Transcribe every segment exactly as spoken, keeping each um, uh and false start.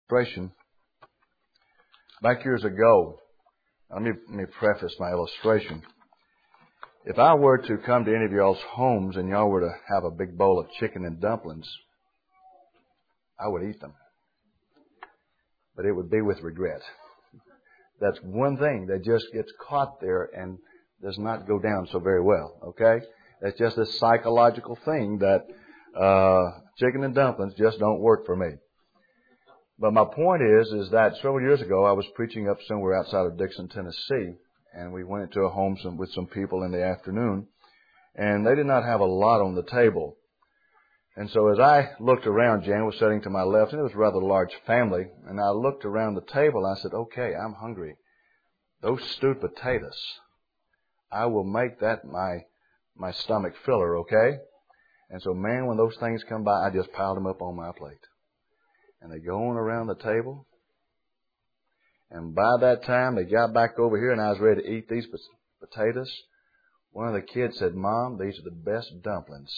illustration. Back years ago, let me, let me preface my illustration. If I were to come to any of y'all's homes and y'all were to have a big bowl of chicken and dumplings, I would eat them. But it would be with regret. That's one thing that just gets caught there and does not go down so very well, okay? That's just a psychological thing that uh chicken and dumplings just don't work for me. But my point is, is that several years ago I was preaching up somewhere outside of Dixon, Tennessee, and we went into a home some, with some people in the afternoon, and they did not have a lot on the table. And so as I looked around, Jan was sitting to my left, and it was a rather large family, and I looked around the table, and I said, okay, I'm hungry. Those stewed potatoes, I will make that my my stomach filler, okay? And so, man, when those things come by, I just piled them up on my plate. And they go on around the table. And by that time, they got back over here, and I was ready to eat these potatoes. One of the kids said, Mom, these are the best dumplings.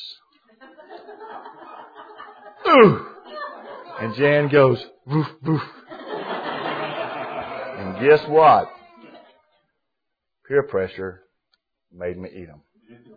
Ooh! And Jan goes, woof, woof. And guess what? Peer pressure made me eat them.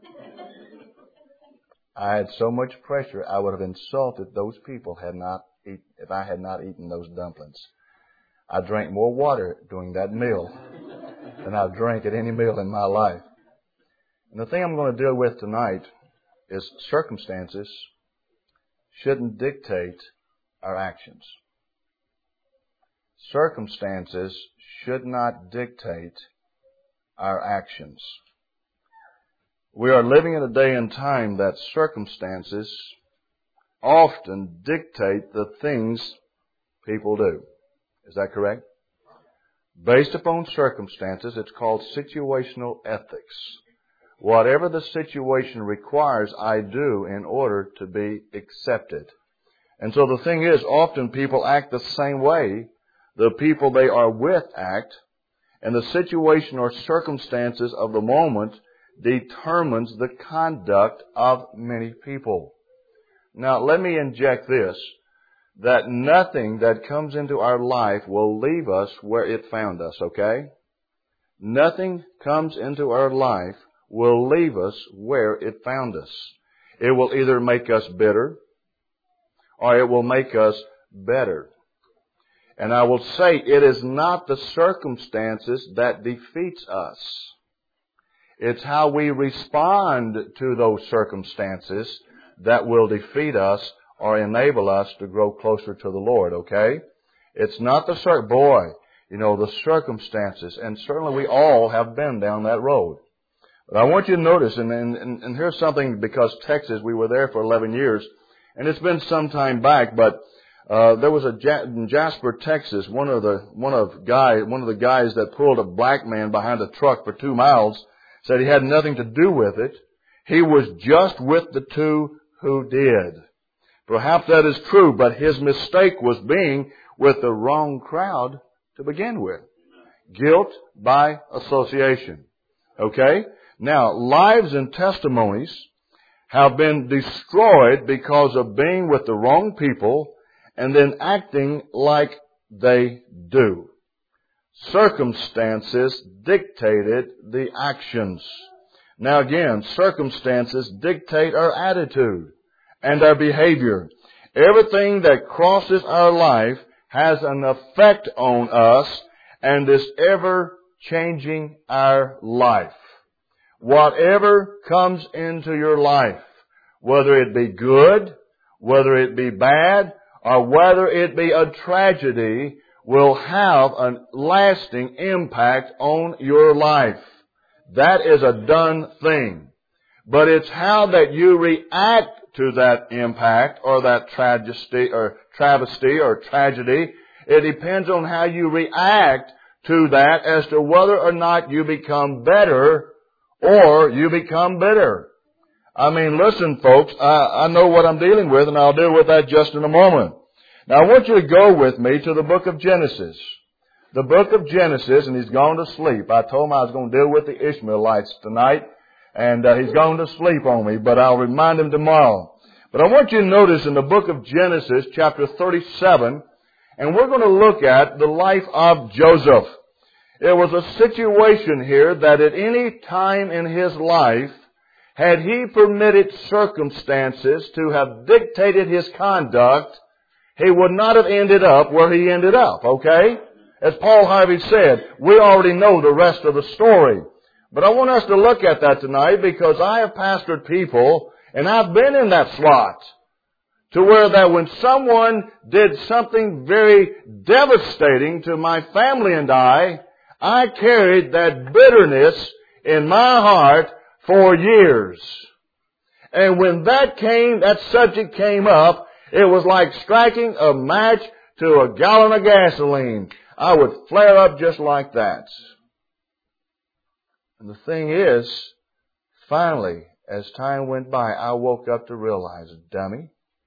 I had so much pressure, I would have insulted those people had not eat, if I had not eaten those dumplings. I drank more water during that meal than I've drank at any meal in my life. And the thing I'm going to deal with tonight is circumstances shouldn't dictate our actions. Circumstances should not dictate our actions. We are living in a day and time that circumstances often dictate the things people do. Is that correct? Based upon circumstances, it's called situational ethics. Whatever the situation requires, I do in order to be accepted. And so the thing is, often people act the same way the people they are with act, and the situation or circumstances of the moment determines the conduct of many people. Now, let me inject this, that nothing that comes into our life will leave us where it found us, okay? Nothing comes into our life will leave us where it found us. It will either make us bitter or it will make us better. And I will say it is not the circumstances that defeats us. It's how we respond to those circumstances that will defeat us or enable us to grow closer to the Lord, okay? It's not the cir- boy, you know, the circumstances. And certainly we all have been down that road. But I want you to notice, and, and, and here's something, because Texas, we were there for eleven years, and it's been some time back, but uh, there was a, in Jasper, Texas, one of the, one of guy, one of the guys that pulled a black man behind a truck for two miles said he had nothing to do with it. He was just with the two who did. Perhaps that is true, but his mistake was being with the wrong crowd to begin with. Guilt by association. Okay? Now, lives and testimonies have been destroyed because of being with the wrong people and then acting like they do. Circumstances dictated the actions. Now again, circumstances dictate our attitude and our behavior. Everything that crosses our life has an effect on us and is ever changing our life. Whatever comes into your life, whether it be good, whether it be bad, or whether it be a tragedy, will have a lasting impact on your life. That is a done thing. But it's how that you react to that impact or that tragedy or travesty or tragedy. It depends on how you react to that as to whether or not you become better or you become bitter. I mean, listen, folks, I, I know what I'm dealing with, and I'll deal with that just in a moment. Now, I want you to go with me to the book of Genesis. The book of Genesis, and he's gone to sleep. I told him I was going to deal with the Ishmaelites tonight, and uh, he's gone to sleep on me, but I'll remind him tomorrow. But I want you to notice in the book of Genesis, chapter thirty-seven, And we're going to look at the life of Joseph. There was a situation here that at any time in his life, had he permitted circumstances to have dictated his conduct, he would not have ended up where he ended up, okay? As Paul Harvey said, we already know the rest of the story. But I want us to look at that tonight because I have pastored people, and I've been in that slot, to where that when someone did something very devastating to my family and I, I carried that bitterness in my heart for years. And when that came, that subject came up, it was like striking a match to a gallon of gasoline. I would flare up just like that. And the thing is, finally, as time went by, I woke up to realize, dummy,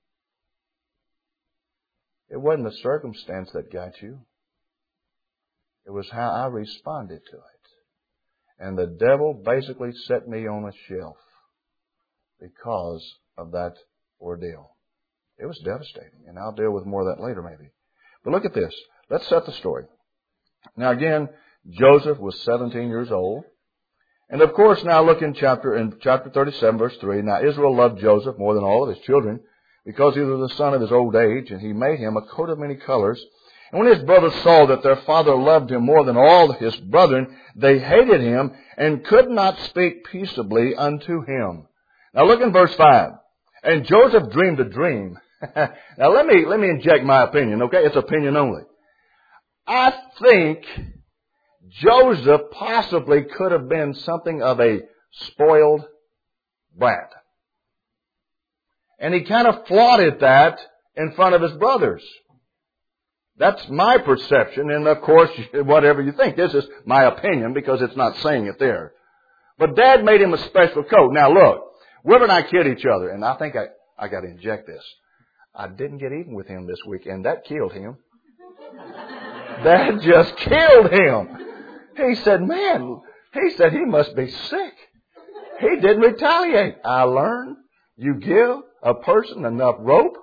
it wasn't the circumstance that got you. It was how I responded to it. And the devil basically set me on a shelf because of that ordeal. It was devastating, and I'll deal with more of that later maybe. But look at this. Let's set the story. Now again, Joseph was seventeen years old. And of course now look in chapter, in chapter thirty-seven verse three. Now Israel loved Joseph more than all of his children because he was the son of his old age, and he made him a coat of many colors. And when his brothers saw that their father loved him more than all his brethren, they hated him and could not speak peaceably unto him. Now look in verse five. And Joseph dreamed a dream. Now let me, let me inject my opinion, okay? It's opinion only. I think Joseph possibly could have been something of a spoiled brat. And he kind of flaunted that in front of his brothers. That's my perception, and of course, whatever you think. This is my opinion because it's not saying it there. But Dad made him a special coat. Now look, Wilbur and I kid each other, and I think I, I got to inject this. I didn't get even with him this week, and that killed him. That just killed him. He said, man, he said he must be sick. He didn't retaliate. I learned you give a person enough rope.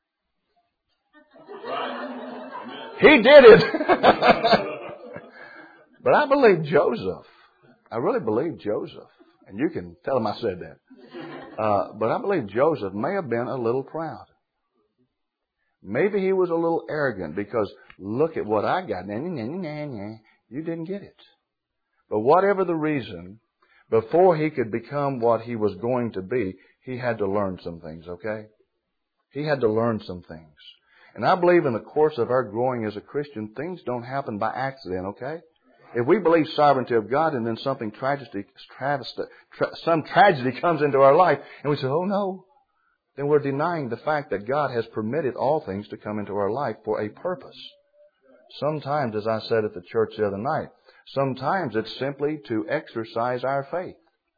He did it. But I believe Joseph. I really believe Joseph. And you can tell him I said that. Uh, but I believe Joseph may have been a little proud. Maybe he was a little arrogant because look at what I got. You didn't get it. But whatever the reason, before he could become what he was going to be, he had to learn some things, okay? He had to learn some things. And I believe in the course of our growing as a Christian, things don't happen by accident, okay? If we believe sovereignty of God and then something tragedy, travesty, tra- some tragedy comes into our life and we say, oh no, then we're denying the fact that God has permitted all things to come into our life for a purpose. Sometimes, as I said at the church the other night, sometimes it's simply to exercise our faith.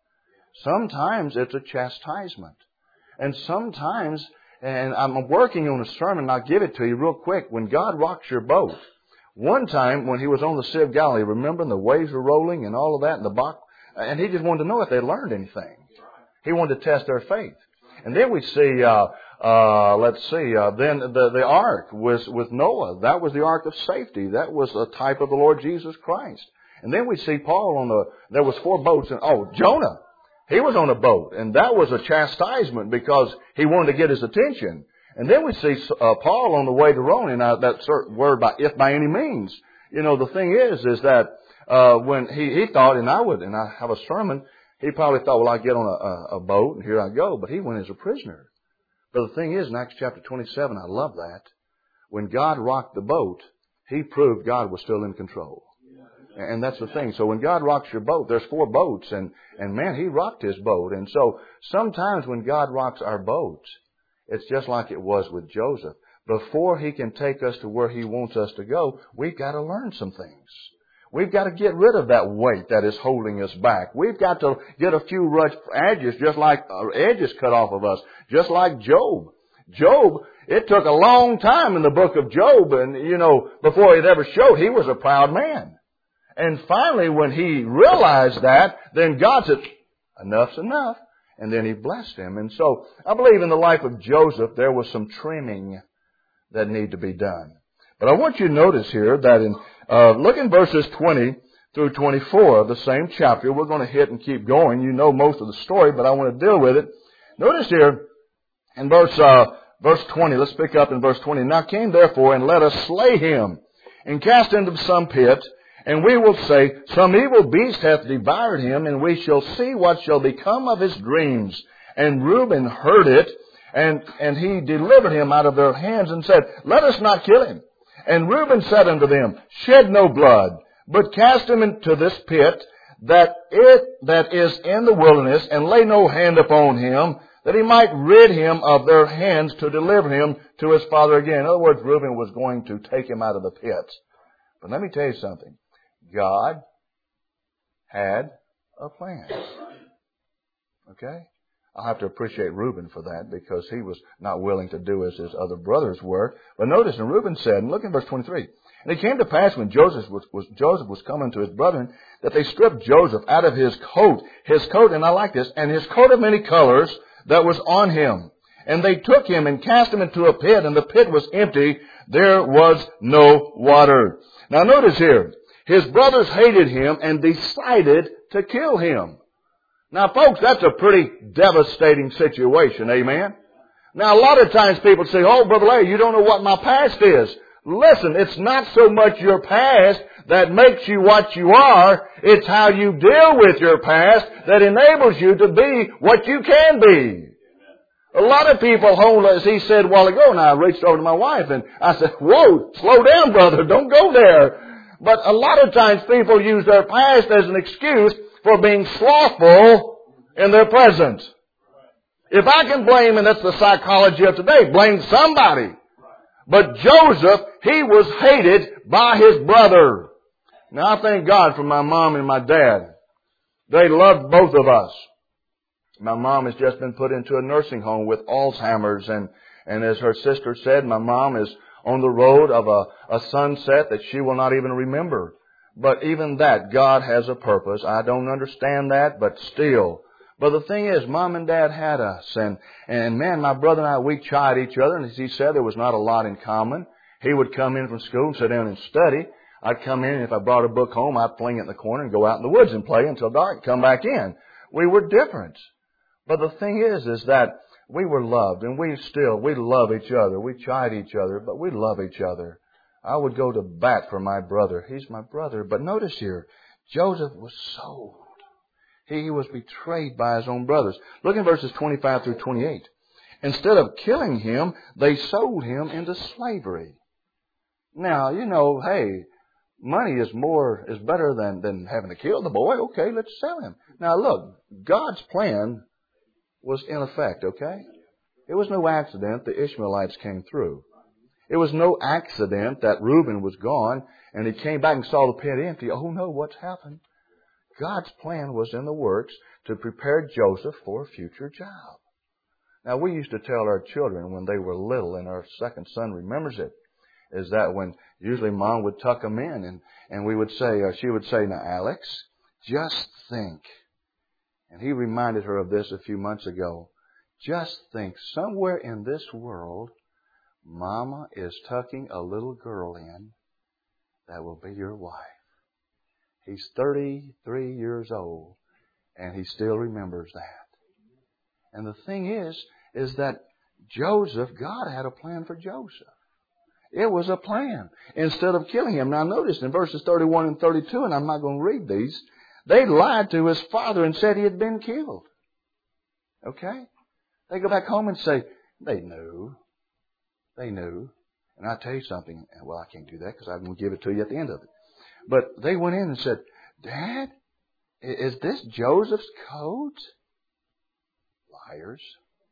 Sometimes it's a chastisement. And sometimes, and I'm working on a sermon, and I'll give it to you real quick. When God rocks your boat, one time when he was on the Sea of Galilee, remember, and the waves were rolling and all of that, and the box, and he just wanted to know if they learned anything. He wanted to test their faith. And then we see, uh, uh, let's see, uh, then the, the ark was with Noah. That was the ark of safety. That was a type of the Lord Jesus Christ. And then we see Paul on the, there was four boats, and oh, Jonah. He was on a boat, and that was a chastisement because he wanted to get his attention. And then we see uh, Paul on the way to Rome, and uh, that certain word, by if by any means. You know, the thing is, is that uh, when he, he thought, and I would, and I have a sermon, he probably thought, well, I get on a, a, a boat, and here I go. But he went as a prisoner. But the thing is, in Acts chapter twenty-seven, I love that. When God rocked the boat, he proved God was still in control. And that's the thing. So when God rocks your boat, there's four boats, and, and man, he rocked his boat. And so sometimes when God rocks our boat, it's just like it was with Joseph. Before he can take us to where he wants us to go, we've got to learn some things. We've got to get rid of that weight that is holding us back. We've got to get a few rough edges, just like uh, edges cut off of us, just like Job. Job, it took a long time in the book of Job, and, you know, before it ever showed, he was a proud man. And finally, when he realized that, then God said, enough's enough. And then he blessed him. And so I believe in the life of Joseph, there was some trimming that needed to be done. But I want you to notice here that in, uh, look in verses twenty through twenty-four of the same chapter. We're going to hit and keep going. You know most of the story, but I want to deal with it. Notice here in verse, uh, verse twenty, let's pick up in verse twenty. Now came therefore and let us slay him and cast into some pit, and we will say, some evil beast hath devoured him, and we shall see what shall become of his dreams. And Reuben heard it, and, and he delivered him out of their hands and said, let us not kill him. And Reuben said unto them, shed no blood, but cast him into this pit that it that is in the wilderness, and lay no hand upon him, that he might rid him of their hands to deliver him to his father again. In other words, Reuben was going to take him out of the pit. But let me tell you something. God had a plan. Okay? I'll have to appreciate Reuben for that, because he was not willing to do as his other brothers were. But notice, and Reuben said, and look in verse twenty-three, and it came to pass when Joseph was, was, Joseph was coming to his brethren, that they stripped Joseph out of his coat, his coat, and I like this, and his coat of many colors that was on him. And they took him and cast him into a pit, and the pit was empty. There was no water. Now notice here, his brothers hated him and decided to kill him. Now, folks, that's a pretty devastating situation, amen? Now, a lot of times people say, oh, Brother Larry, you don't know what my past is. Listen, it's not so much your past that makes you what you are. It's how you deal with your past that enables you to be what you can be. A lot of people hold, as he said a while ago, and I reached over to my wife and I said, whoa, slow down, brother, don't go there. But a lot of times people use their past as an excuse for being slothful in their present. If I can blame, and that's the psychology of today, blame somebody. But Joseph, he was hated by his brother. Now I thank God for my mom and my dad. They loved both of us. My mom has just been put into a nursing home with Alzheimer's, and, and as her sister said, my mom is on the road of a, a sunset that she will not even remember. But even that, God has a purpose. I don't understand that, but still. But the thing is, Mom and Dad had us. And, and man, my brother and I, we chide each other. And as he said, there was not a lot in common. He would come in from school and sit down and study. I'd come in, and if I brought a book home, I'd fling it in the corner and go out in the woods and play until dark, come back in. We were different. But the thing is, is that we were loved. And we still, we love each other. We chide each other, but we love each other. I would go to bat for my brother. He's my brother. But notice here, Joseph was sold. He was betrayed by his own brothers. Look in verses twenty-five through twenty-eight. Instead of killing him, they sold him into slavery. Now, you know, hey, money is more, is better than, than having to kill the boy. Okay, let's sell him. Now look, God's plan was in effect, okay? It was no accident the Ishmaelites came through. It was no accident that Reuben was gone and he came back and saw the pit empty. Oh no, what's happened? God's plan was in the works to prepare Joseph for a future job. Now we used to tell our children when they were little, and our second son remembers it, is that when usually Mom would tuck them in and, and we would say, or she would say, now Alex, just think. And he reminded her of this a few months ago. Just think, somewhere in this world, Mama is tucking a little girl in that will be your wife. He's thirty-three years old, and he still remembers that. And the thing is, is that Joseph, God had a plan for Joseph. It was a plan. Instead of killing him. Now notice in verses thirty-one and thirty-two, and I'm not going to read these, they lied to his father and said he had been killed. Okay? They go back home and say, they knew. They knew. And I'll tell you something. Well, I can't do that because I'm going to give it to you at the end of it. But they went in and said, Dad, is this Joseph's coat? Liars.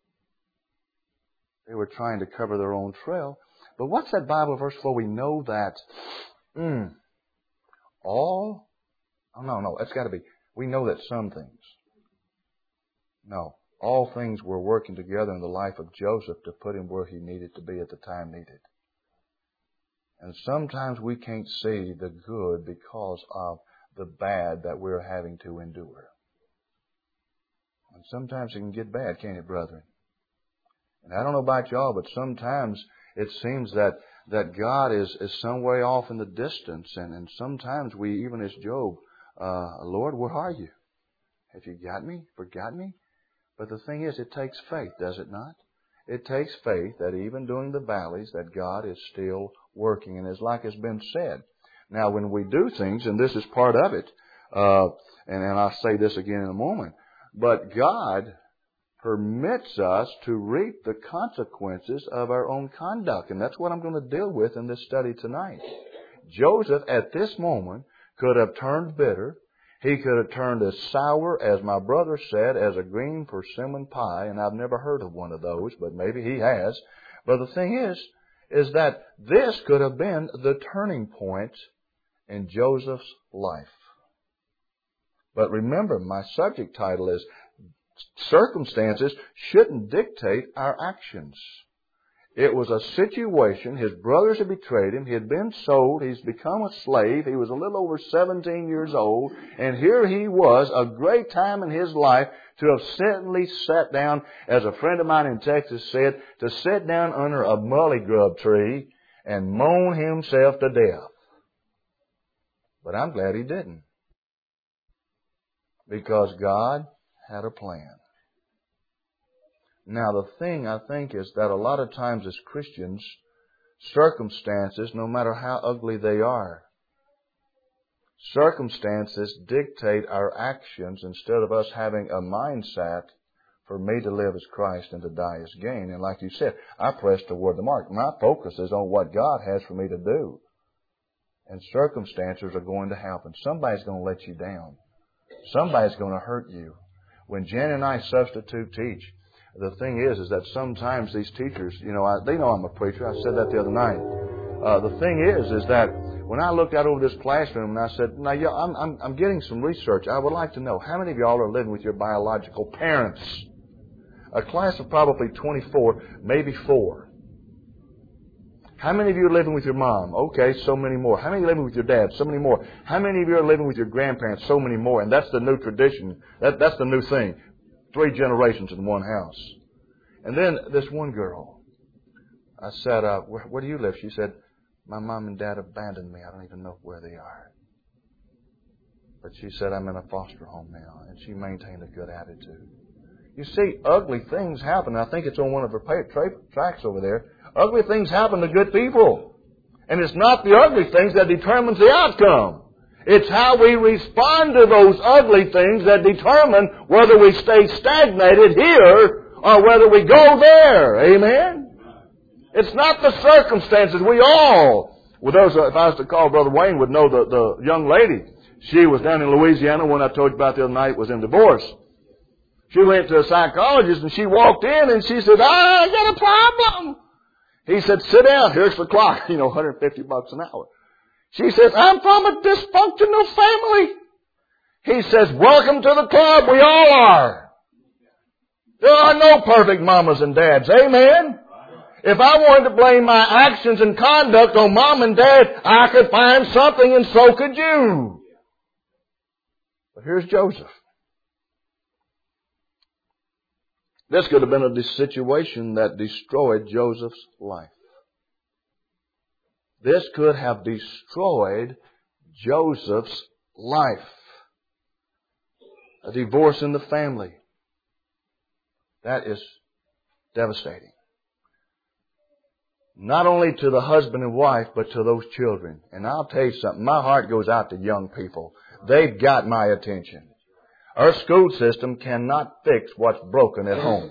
They were trying to cover their own trail. But what's that Bible verse for? We know that mm, all, oh no, no, it's got to be, we know that some things. No, all things were working together in the life of Joseph to put him where he needed to be at the time needed. And sometimes we can't see the good because of the bad that we're having to endure. And sometimes it can get bad, can't it, brethren? And I don't know about y'all, but sometimes it seems that, that God is, is some way off in the distance. And, and sometimes we, even as Job, uh, Lord, where are you? Have you got me? Forgot me? But the thing is, it takes faith, does it not? It takes faith that even during the valleys, that God is still working. And it's like it's been said. Now, when we do things, and this is part of it, uh, and, and I'll say this again in a moment, but God permits us to reap the consequences of our own conduct. And that's what I'm going to deal with in this study tonight. Joseph, at this moment, could have turned bitter. He could have turned as sour, as my brother said, as a green persimmon pie. And I've never heard of one of those, but maybe he has. But the thing is, is that this could have been the turning point in Joseph's life. But remember, my subject title is circumstances shouldn't dictate our actions. It was a situation. His brothers had betrayed him. He had been sold. He's become a slave. He was a little over seventeen years old. And here he was, a great time in his life to have certainly sat down, as a friend of mine in Texas said, to sit down under a mully grub tree and moan himself to death. But I'm glad he didn't. Because God had a plan. Now, the thing I think is that a lot of times as Christians, circumstances, no matter how ugly they are, circumstances dictate our actions instead of us having a mindset for me to live as Christ and to die as gain. And like you said, I press toward the mark. My focus is on what God has for me to do. And circumstances are going to happen. Somebody's going to let you down. Somebody's going to hurt you. When Jen and I substitute teach, the thing is, is that sometimes these teachers, you know, I, they know I'm a preacher. I said that the other night. Uh, the thing is, is that when I looked out over this classroom and I said, now, yeah, I'm, I'm, I'm getting some research. I would like to know, how many of y'all are living with your biological parents? A class of probably twenty-four, maybe four. How many of you are living with your mom? Okay, so many more. How many are living with your dad? So many more. How many of you are living with your grandparents? So many more. And that's the new tradition. That, that's the new thing. Three generations in one house. And then this one girl, I said, uh, where, where do you live? She said, my mom and dad abandoned me. I don't even know where they are. But she said, I'm in a foster home now. And she maintained a good attitude. You see, ugly things happen. I think it's on one of her tra- tracks over there. Ugly things happen to good people. And it's not the ugly things that determines the outcome. It's how we respond to those ugly things that determine whether we stay stagnated here or whether we go there. Amen? It's not the circumstances. We all, with those, if I was to call Brother Wayne, would know the, the young lady. She was down in Louisiana, one I told you about the other night, was in divorce. She went to a psychologist and she walked in and she said, I got a problem. He said, sit down. Here's the clock. You know, one hundred fifty bucks an hour. She says, I'm from a dysfunctional family. He says, welcome to the club. We all are. There are no perfect mamas and dads. Amen? If I wanted to blame my actions and conduct on mom and dad, I could find something, and so could you. But here's Joseph. This could have been a situation that destroyed Joseph's life. This could have destroyed Joseph's life. A divorce in the family. That is devastating. Not only to the husband and wife, but to those children. And I'll tell you something, my heart goes out to young people. They've got my attention. Our school system cannot fix what's broken at home.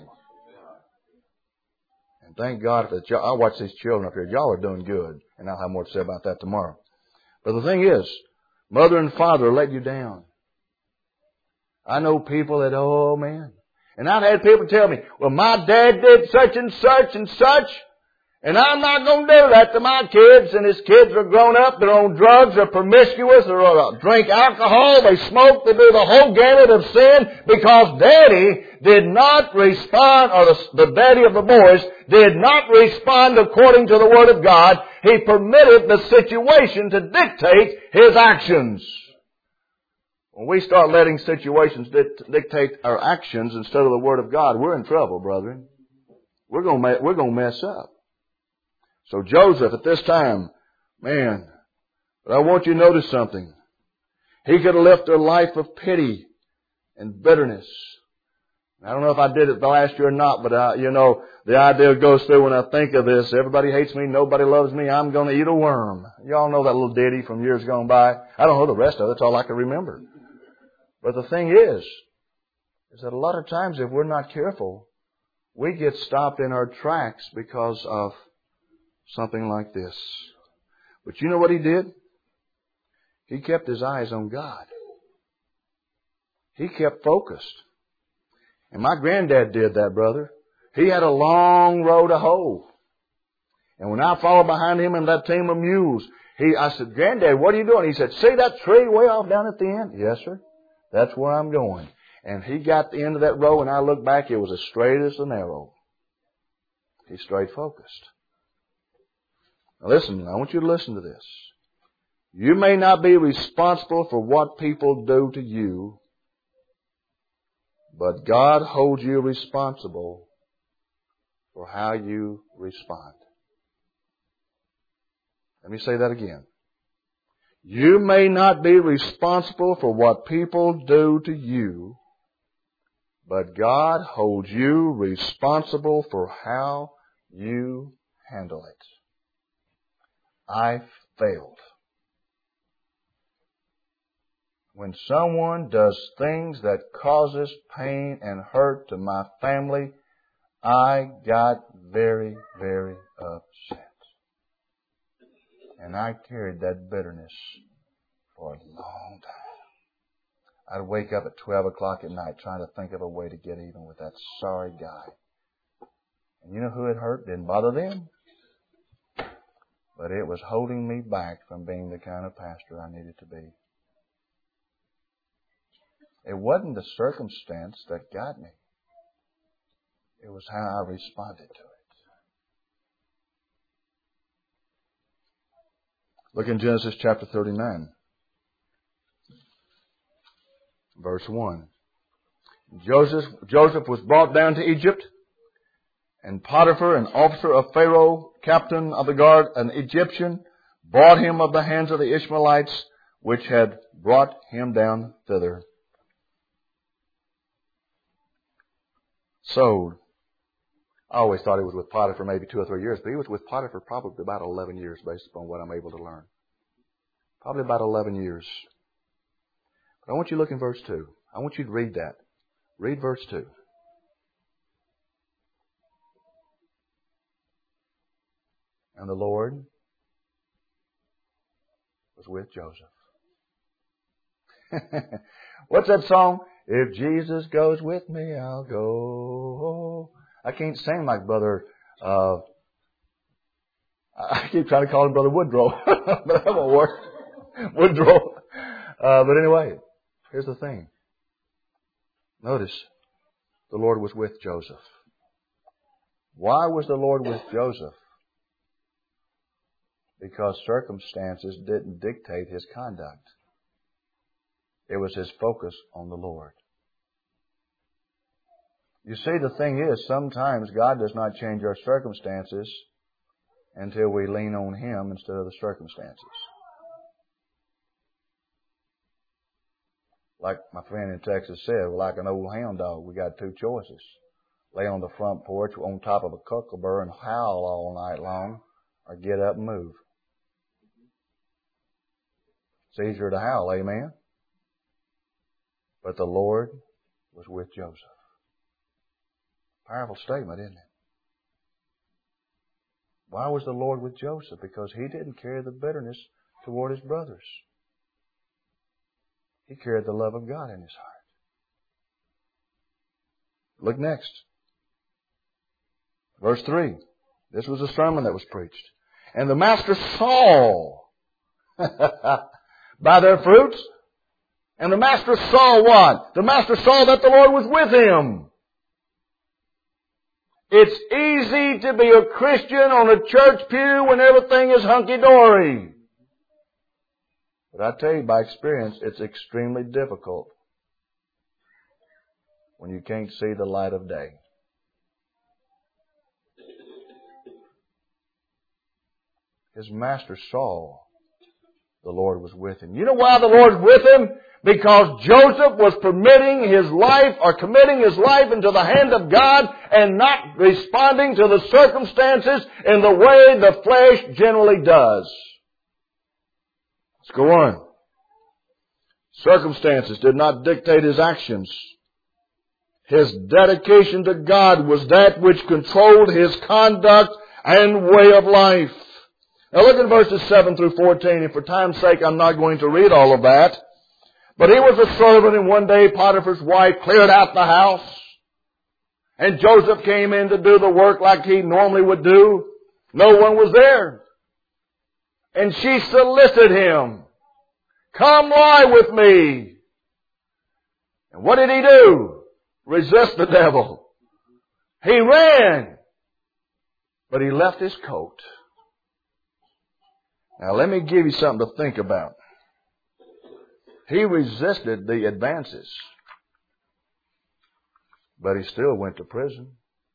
And thank God for that. I watch these children up here. Y'all are doing good. And I'll have more to say about that tomorrow. But the thing is, mother and father let you down. I know people that, oh man. And I've had people tell me, well, my dad did such and such and such. And I'm not going to do that to my kids. And his kids are grown up. They're on drugs. They're promiscuous. They uh, drink alcohol. They smoke. They do the whole gamut of sin because Daddy did not respond, or the, the daddy of the boys did not respond according to the Word of God. He permitted the situation to dictate his actions. When we start letting situations dictate our actions instead of the Word of God, we're in trouble, brethren. We're going to we're going to mess up. So Joseph at this time, man, but I want you to notice something. He could have lived a life of pity and bitterness. I don't know if I did it the last year or not, but I, you know, the idea goes through when I think of this. Everybody hates me. Nobody loves me. I'm going to eat a worm. Y'all know that little ditty from years gone by. I don't know the rest of it. That's all I can remember. But the thing is, is that a lot of times if we're not careful, we get stopped in our tracks because of something like this. But you know what he did? He kept his eyes on God. He kept focused. And my granddad did that, brother. He had a long row to hoe. And when I followed behind him in that team of mules, he, I said, Granddad, what are you doing? He said, see that tree way off down at the end? Yes, sir. That's where I'm going. And he got the end of that row, and I looked back, it was as straight as an arrow. He stayed focused. Now listen, I want you to listen to this. You may not be responsible for what people do to you, but God holds you responsible for how you respond. Let me say that again. You may not be responsible for what people do to you, but God holds you responsible for how you handle it. I failed. When someone does things that causes pain and hurt to my family, I got very, very upset. And I carried that bitterness for a long time. I'd wake up at twelve o'clock at night trying to think of a way to get even with that sorry guy. And you know who it hurt? Didn't bother them. But it was holding me back from being the kind of pastor I needed to be. It wasn't the circumstance that got me. It was how I responded to it. Look in Genesis chapter thirty-nine. Verse one. Joseph, Joseph was brought down to Egypt, and Potiphar, an officer of Pharaoh, captain of the guard, an Egyptian, bought him of the hands of the Ishmaelites, which had brought him down thither. Sold. I always thought he was with Potiphar maybe two or three years, but he was with Potiphar probably about eleven years based upon what I'm able to learn. Probably about eleven years. But I want you to look in verse two. I want you to read that. Read verse two. And the Lord was with Joseph. What's that song? If Jesus goes with me, I'll go. I can't sing like Brother, uh, I keep trying to call him Brother Woodrow, but that won't work. Woodrow. Uh, but anyway, here's the thing. Notice, the Lord was with Joseph. Why was the Lord with Joseph? Because circumstances didn't dictate his conduct. It was his focus on the Lord. You see, the thing is, sometimes God does not change our circumstances until we lean on Him instead of the circumstances. Like my friend in Texas said, we're like an old hound dog. We got two choices. Lay on the front porch on top of a kookaburra and howl all night long, or get up and move. It's easier to howl, amen? But the Lord was with Joseph. Powerful statement, isn't it? Why was the Lord with Joseph? Because he didn't carry the bitterness toward his brothers. He carried the love of God in his heart. Look next. Verse three. This was a sermon that was preached. And the master saw by their fruits. And the master saw what? The master saw that the Lord was with him. It's easy to be a Christian on a church pew when everything is hunky-dory. But I tell you by experience, it's extremely difficult when you can't see the light of day. his master saw the Lord was with him. You know why the Lord's with him? Because Joseph was permitting his life or committing his life into the hand of God and not responding to the circumstances in the way the flesh generally does. Let's go on. Circumstances did not dictate his actions. His dedication to God was that which controlled his conduct and way of life. Now look at verses seven through fourteen, and for time's sake I'm not going to read all of that. But he was a servant, and one day Potiphar's wife cleared out the house. And Joseph came in to do the work like he normally would do. No one was there. And she solicited him. Come lie with me. And what did he do? Resist the devil. He ran. But he left his coat. Now let me give you something to think about. He resisted the advances. But he still went to prison.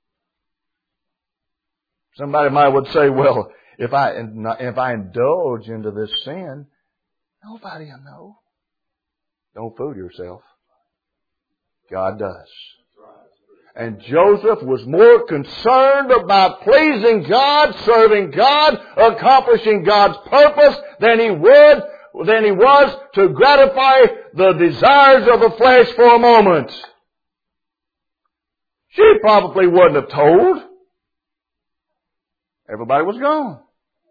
Somebody might would say, well, if I, if I indulge into this sin, nobody will know. Don't fool yourself. God does. And Joseph was more concerned about pleasing God, serving God, accomplishing God's purpose than he would, than he was to gratify the desires of the flesh for a moment. She probably wouldn't have told. Everybody was gone.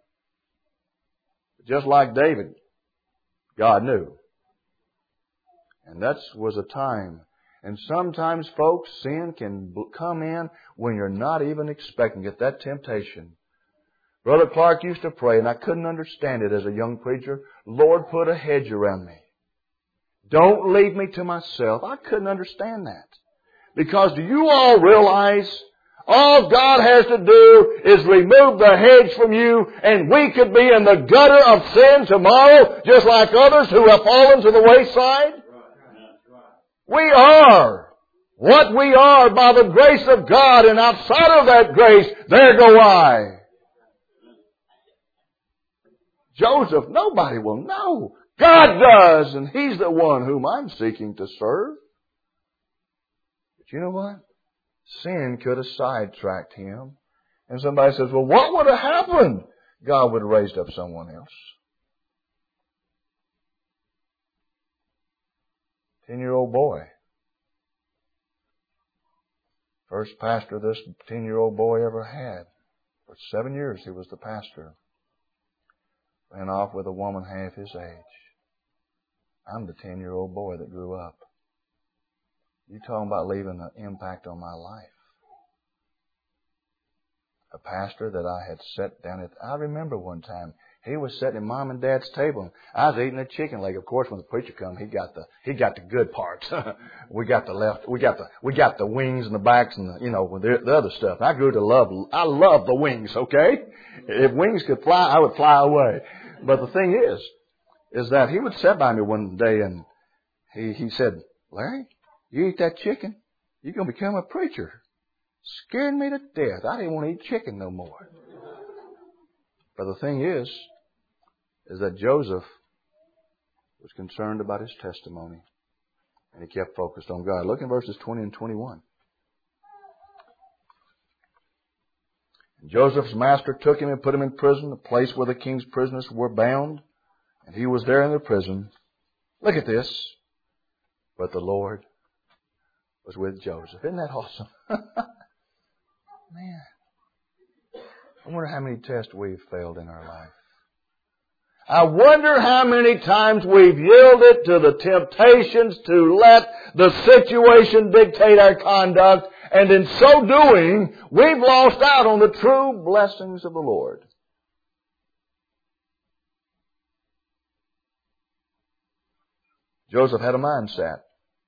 Just like David, God knew. And that was a time. And sometimes, folks, sin can come in when you're not even expecting it, that temptation. Brother Clark used to pray, and I couldn't understand it as a young preacher. Lord, put a hedge around me. Don't leave me to myself. I couldn't understand that. Because do you all realize all God has to do is remove the hedge from you, and we could be in the gutter of sin tomorrow, just like others who have fallen to the wayside? We are what we are by the grace of God, and outside of that grace, there go I. Joseph, nobody will know. God does, and He's the one whom I'm seeking to serve. But you know what? Sin could have sidetracked him. And somebody says, well, what would have happened? God would have raised up someone else. Ten-year-old boy. First pastor this ten-year-old boy ever had. For seven years he was the pastor. Ran off with a woman half his age. I'm the ten-year-old boy that grew up. You talking about leaving an impact on my life. A pastor that I had sat down at, I remember one time, he was sitting at Mom and Dad's table. I was eating a chicken leg. Of course, when the preacher come, he got the he got the good parts. we got the left, we got the we got the wings and the backs and the, you know the, the other stuff. I grew to love. I love the wings. Okay, if wings could fly, I would fly away. But the thing is, is that he would sit by me one day and he he said, Larry, you eat that chicken, you're gonna become a preacher. Scared me to death. I didn't want to eat chicken no more. But the thing is, is that Joseph was concerned about his testimony. And he kept focused on God. Look in verses twenty and twenty-one. And Joseph's master took him and put him in prison, the place where the king's prisoners were bound. And he was there in the prison. Look at this. But the Lord was with Joseph. Isn't that awesome? Man. I wonder how many tests we've failed in our life. I wonder how many times we've yielded to the temptations to let the situation dictate our conduct, and in so doing, we've lost out on the true blessings of the Lord. Joseph had a mindset.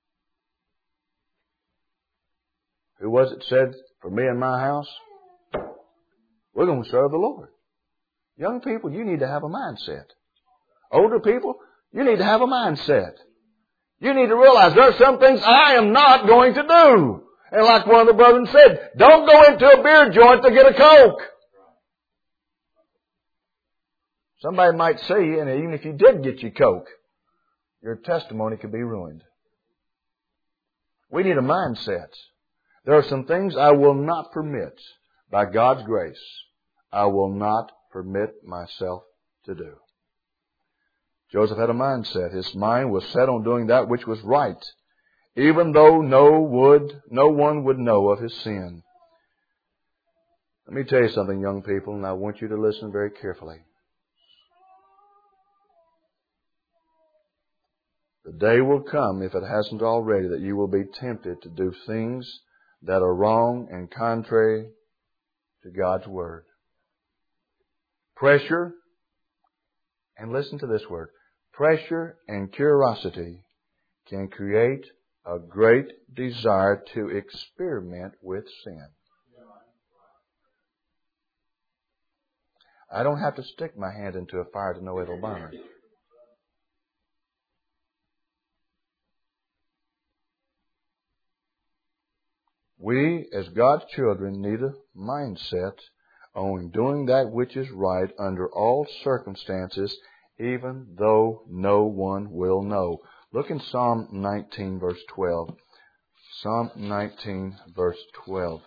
Who was it said, for me and my house, we're going to serve the Lord. Young people, you need to have a mindset. Older people, you need to have a mindset. You need to realize there are some things I am not going to do. And like one of the brothers said, don't go into a beer joint to get a Coke. Somebody might see you, and even if you did get your Coke, your testimony could be ruined. We need a mindset. There are some things I will not permit, by God's grace, I will not permit myself to do. Joseph had a mindset. His mind was set on doing that which was right, even though no would, no one would know of his sin. Let me tell you something, young people, and I want you to listen very carefully. The day will come, if it hasn't already, that you will be tempted to do things that are wrong and contrary to God's Word. Pressure, and listen to this word, pressure and curiosity can create a great desire to experiment with sin. I don't have to stick my hand into a fire to know it'll burn. We, as God's children, need a mindset on doing that which is right under all circumstances, even though no one will know. Look in Psalm nineteen, verse twelve. Psalm nineteen, verse twelve.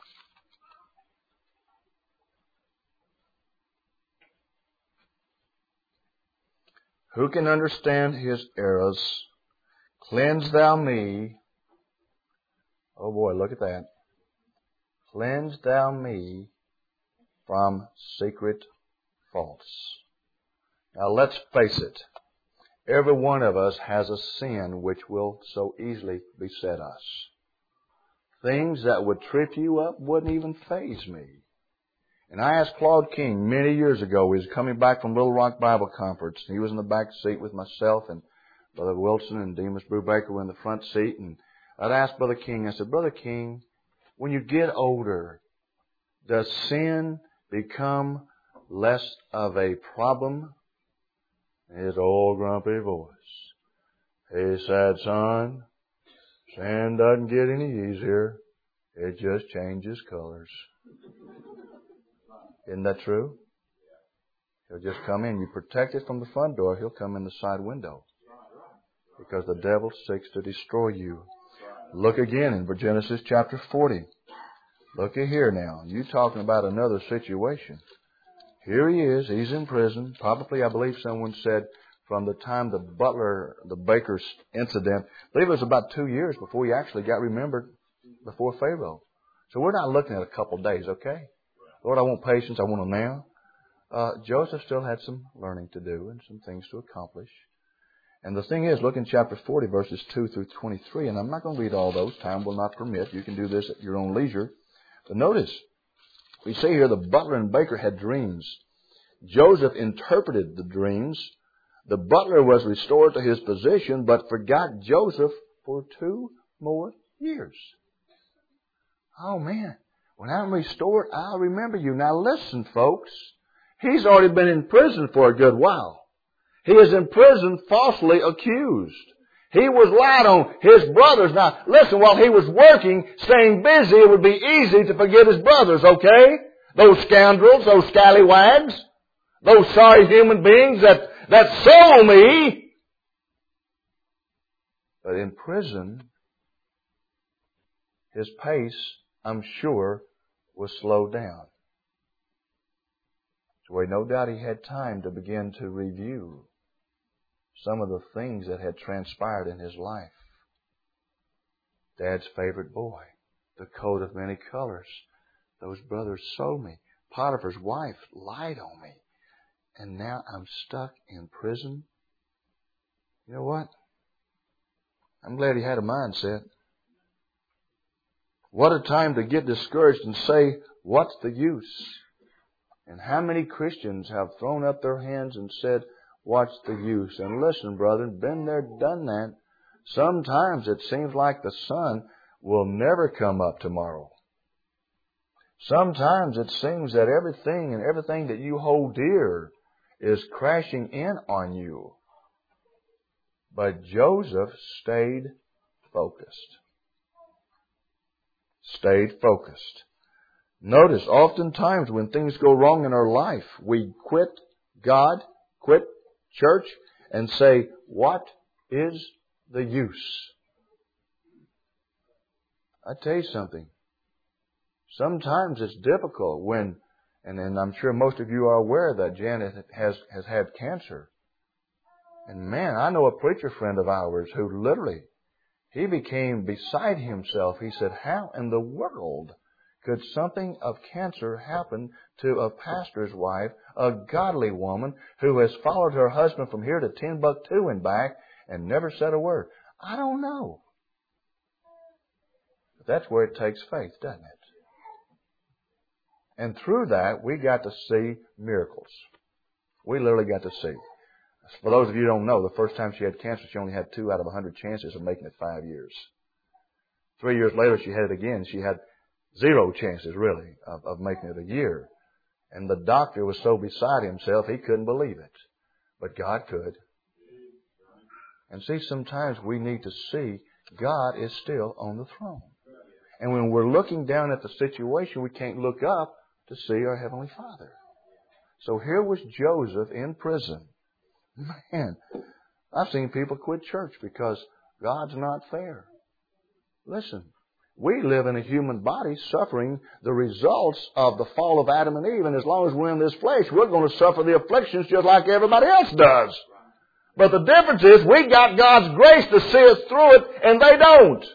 Who can understand his errors? Cleanse thou me. Oh boy, look at that. Cleanse thou me from secret faults. Now let's face it. Every one of us has a sin which will so easily beset us. Things that would trip you up wouldn't even faze me. And I asked Claude King many years ago, he was coming back from Little Rock Bible Conference. He was in the back seat with myself, and Brother Wilson and Demas Brubaker were in the front seat. And I'd asked Brother King, I said, Brother King, when you get older, does sin become less of a problem? His old grumpy voice. He said, son, sin doesn't get any easier. It just changes colors. Isn't that true? He'll just come in. You protect it from the front door, he'll come in the side window. Because the devil seeks to destroy you. Look again in Genesis chapter forty. Look at here now. You talking about another situation. Here he is. He's in prison. Probably, I believe someone said, from the time the butler, the baker's incident, I believe it was about two years before he actually got remembered before Pharaoh. So we're not looking at a couple of days, okay? Lord, I want patience. I want them now. Uh, Joseph still had some learning to do and some things to accomplish. And the thing is, look in chapter forty, verses two through twenty-three, and I'm not going to read all those. Time will not permit. You can do this at your own leisure. But notice, we see here the butler and baker had dreams. Joseph interpreted the dreams. The butler was restored to his position, but forgot Joseph for two more years. Oh, man. When I'm restored, I'll remember you. Now listen, folks. He's already been in prison for a good while. He is in prison falsely accused. He was lied on. His brothers. Now, listen, while he was working, staying busy, it would be easy to forget his brothers, okay? Those scoundrels, those scallywags, those sorry human beings that, that sold me. But in prison, his pace, I'm sure, was slowed down. So no doubt he had time to begin to review some of the things that had transpired in his life. Dad's favorite boy, the coat of many colors. Those brothers sold me. Potiphar's wife lied on me. And now I'm stuck in prison. You know what? I'm glad he had a mindset. What a time to get discouraged and say, what's the use? And how many Christians have thrown up their hands and said, what's the use? And listen, brethren, been there, done that. Sometimes it seems like the sun will never come up tomorrow. Sometimes it seems that everything and everything that you hold dear is crashing in on you. But Joseph stayed focused. Stayed focused. Notice, oftentimes when things go wrong in our life, we quit God, quit church and say, what is the use? I tell you something. Sometimes it's difficult when, and, and I'm sure most of you are aware that Janet has, has had cancer. And man, I know a preacher friend of ours who literally, he became beside himself. He said, how in the world could something of cancer happen to a pastor's wife, a godly woman who has followed her husband from here to Timbuktu and back and never said a word? I don't know. But that's where it takes faith, doesn't it? And through that, we got to see miracles. We literally got to see. For those of you who don't know, the first time she had cancer, she only had two out of a hundred chances of making it five years. Three years later, she had it again. She had zero chances, really, of, of making it a year. And the doctor was so beside himself, he couldn't believe it. But God could. And see, sometimes we need to see God is still on the throne. And when we're looking down at the situation, we can't look up to see our Heavenly Father. So here was Joseph in prison. Man, I've seen people quit church because God's not fair. Listen, we live in a human body suffering the results of the fall of Adam and Eve. And as long as we're in this flesh, we're going to suffer the afflictions just like everybody else does. But the difference is we got God's grace to see us through it, and they don't.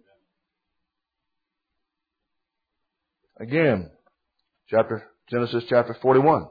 Again, chapter Genesis chapter forty-one.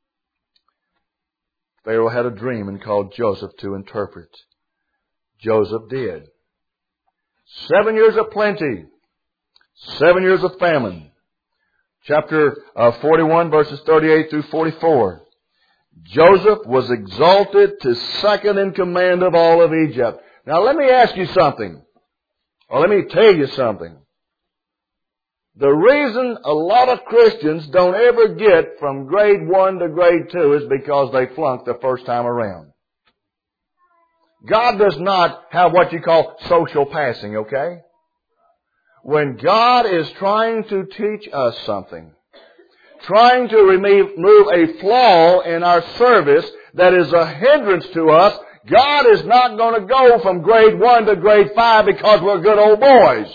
Pharaoh had a dream and called Joseph to interpret. Joseph did. Seven years of plenty. Seven years of famine. Chapter uh, forty-one, verses thirty-eight through forty-four. Joseph was exalted to second in command of all of Egypt. Now let me ask you something. Or let me tell you something. The reason a lot of Christians don't ever get from grade one to grade two is because they flunked the first time around. God does not have what you call social passing, okay? When God is trying to teach us something, trying to remove a flaw in our service that is a hindrance to us, God is not going to go from grade one to grade five because we're good old boys.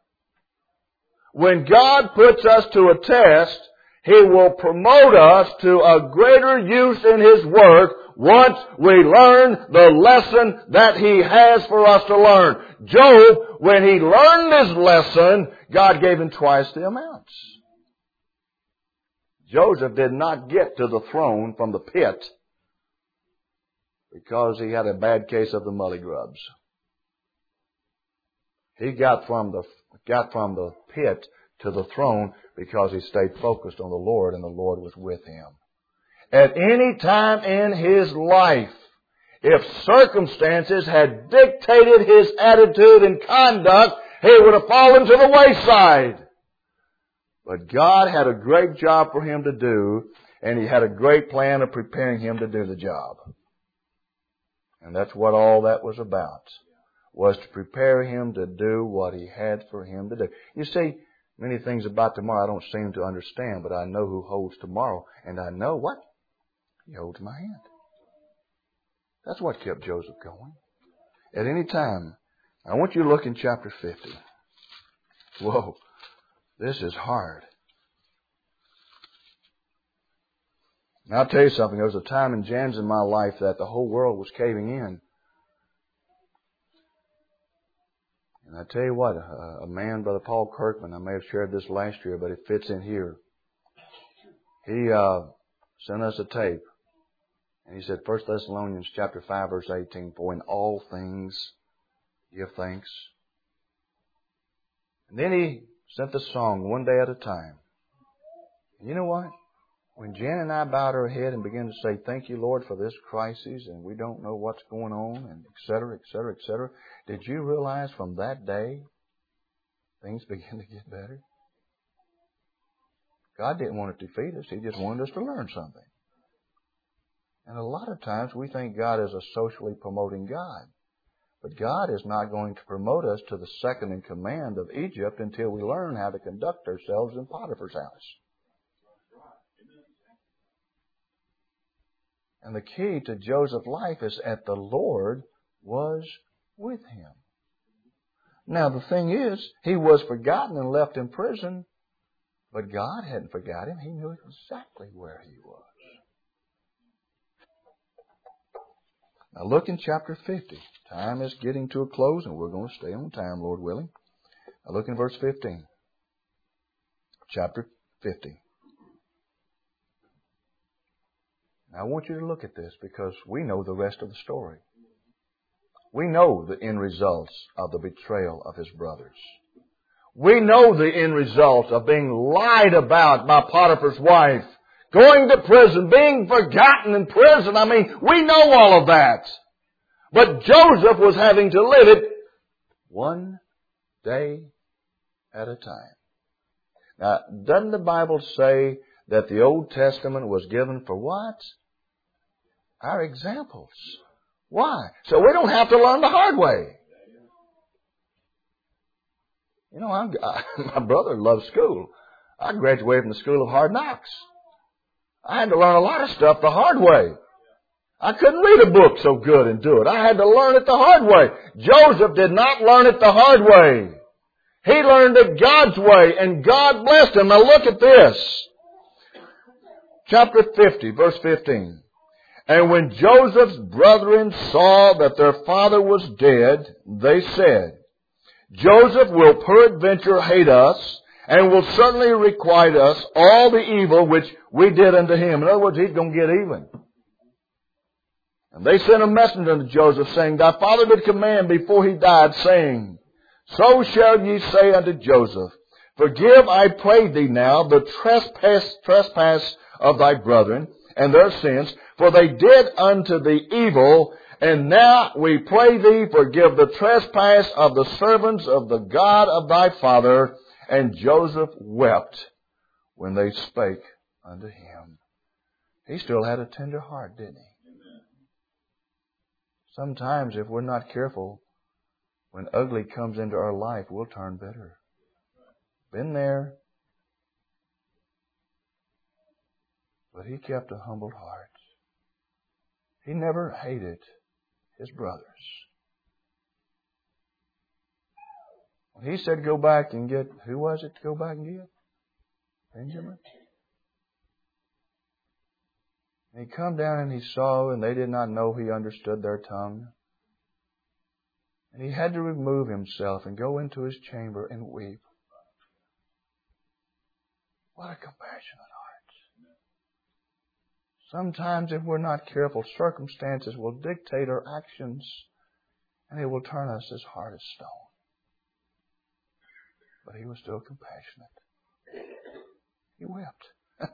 When God puts us to a test, He will promote us to a greater use in His work once we learn the lesson that He has for us to learn. Job, when he learned his lesson, God gave him twice the amounts. Joseph did not get to the throne from the pit because he had a bad case of the mullygrubs. He got from the got from the pit to the throne because he stayed focused on the Lord and the Lord was with him. At any time in his life, if circumstances had dictated his attitude and conduct, he would have fallen to the wayside. But God had a great job for him to do, and He had a great plan of preparing him to do the job. And that's what all that was about, was to prepare him to do what He had for him to do. You see, many things about tomorrow I don't seem to understand, but I know who holds tomorrow, and I know what? He holds my hand. That's what kept Joseph going. At any time, I want you to look in chapter fifty. Whoa, this is hard. Now I'll tell you something. There was a time in Jan's in my life that the whole world was caving in. And I tell you what, a, a man, Brother Paul Kirkman, I may have shared this last year, but it fits in here. He uh, sent us a tape. And he said, First Thessalonians chapter five, verse eighteen, for in all things give thanks. And then he sent the song, One Day at a Time. And you know what? When Jan and I bowed our head and began to say, thank you, Lord, for this crisis, and we don't know what's going on, and et cetera, et cetera, et cetera, did you realize from that day things began to get better? God didn't want to defeat us. He just wanted us to learn something. And a lot of times we think God is a socially promoting God. But God is not going to promote us to the second in command of Egypt until we learn how to conduct ourselves in Potiphar's house. And the key to Joseph's life is that the Lord was with him. Now the thing is, he was forgotten and left in prison, but God hadn't forgotten him. He knew exactly where he was. Now look in chapter fifty. Time is getting to a close, and we're going to stay on time, Lord willing. Now look in verse fifteen. Chapter fifty. Now I want you to look at this because we know the rest of the story. We know the end results of the betrayal of his brothers. We know the end result of being lied about by Potiphar's wife, going to prison, being forgotten in prison. I mean, we know all of that. But Joseph was having to live it one day at a time. Now, doesn't the Bible say that the Old Testament was given for what? Our examples. Why? So we don't have to learn the hard way. You know, I'm, I, my brother loves school. I graduated from the School of Hard Knocks. I had to learn a lot of stuff the hard way. I couldn't read a book so good and do it. I had to learn it the hard way. Joseph did not learn it the hard way. He learned it God's way, and God blessed him. Now look at this. Chapter fifty, verse fifteen. And when Joseph's brethren saw that their father was dead, they said, Joseph will peradventure hate us, and will certainly requite us all the evil which we did unto him. In other words, he's going to get even. And they sent a messenger unto Joseph, saying, Thy father did command before he died, saying, So shall ye say unto Joseph, Forgive, I pray thee now, the trespass, trespass of thy brethren, and their sins, for they did unto thee evil, and now we pray thee, forgive the trespass of the servants of the God of thy father. And Joseph wept when they spake unto him. He still had a tender heart, didn't he? Sometimes if we're not careful, when ugly comes into our life, we'll turn bitter. Been there. But he kept a humbled heart. He never hated his brothers. When he said go back and get, who was it to go back and get? Benjamin. And he come down and he saw, and they did not know he understood their tongue. And he had to remove himself and go into his chamber and weep. What a compassionate heart. Sometimes if we're not careful, circumstances will dictate our actions, and it will turn us as hard as stone. But he was still compassionate. He wept.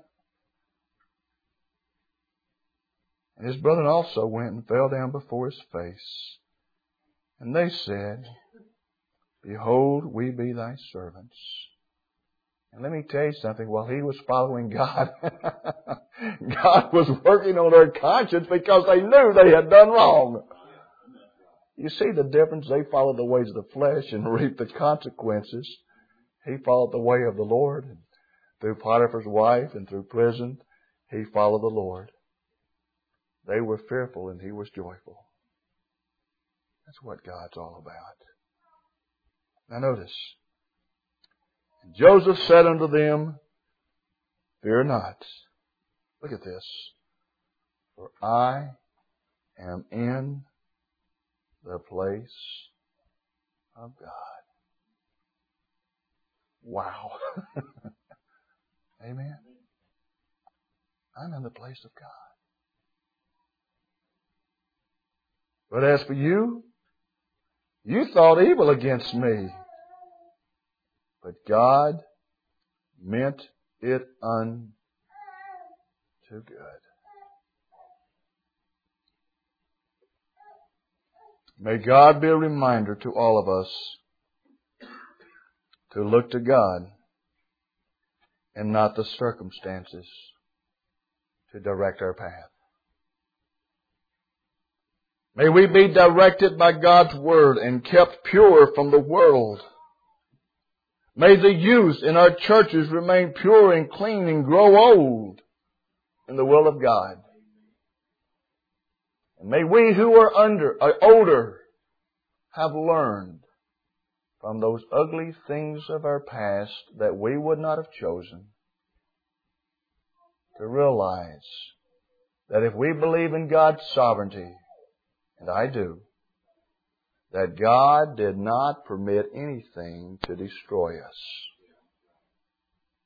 And his brethren also went and fell down before his face. And they said, Behold, we be thy servants. And let me tell you something, while he was following God, God was working on their conscience because they knew they had done wrong. You see the difference? They followed the ways of the flesh and reaped the consequences. He followed the way of the Lord. And through Potiphar's wife and through prison, he followed the Lord. They were fearful and he was joyful. That's what God's all about. Now notice. Joseph said unto them, Fear not. Look at this. For I am in the place of God. Wow. Amen. I'm in the place of God. But as for you, you thought evil against me. But God meant it unto good. May God be a reminder to all of us to look to God and not the circumstances to direct our path. May we be directed by God's Word and kept pure from the world. May the youth in our churches remain pure and clean and grow old in the will of God. And may we who are under, uh, older have learned from those ugly things of our past that we would not have chosen to realize that if we believe in God's sovereignty, and I do, that God did not permit anything to destroy us.